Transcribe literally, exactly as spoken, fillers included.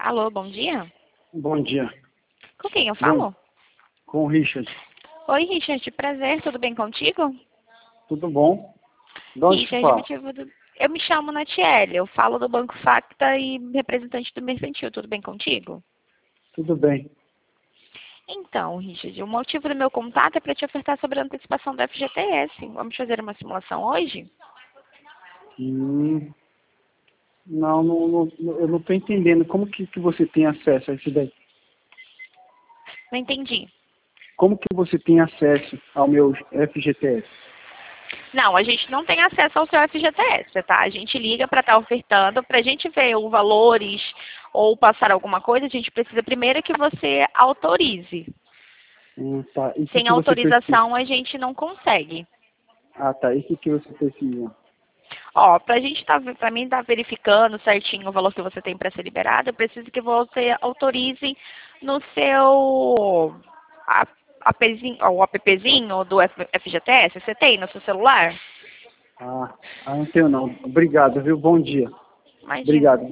Alô, bom dia. Bom dia. Com quem eu Bom, falo? com o Richard. Oi, Richard, prazer, tudo bem contigo? Tudo bom? De onde você Richard, fala? motivo do... eu me chamo Natiele, eu falo do Banco Facta e representante do Mercantil, tudo bem contigo? Tudo bem. Então, Richard, o motivo do meu contato é para te ofertar sobre a antecipação do F G T S. Vamos fazer uma simulação hoje? Hum, não, não, não- eu não estou entendendo. Como que, que você tem acesso a isso daí? Não entendi. Como que você tem acesso ao meu F G T S? Não, a gente não tem acesso ao seu F G T S, tá? A gente liga para estar ofertando, para a gente ver os valores ou passar alguma coisa, a gente precisa primeiro que você autorize. Hum, tá. E o que, Sem que você precisa? autorização a gente não consegue. Ah, tá. E o que, que você precisa? Ó, pra gente tá, pra mim estar verificando certinho o valor que você tem para ser liberado, eu preciso que você autorize no seu a- appzinho, ó, o appzinho do F- FGTS, você tem no seu celular? Ah, ah, não tenho não. Obrigado, viu? Bom dia. Imagina. Obrigado.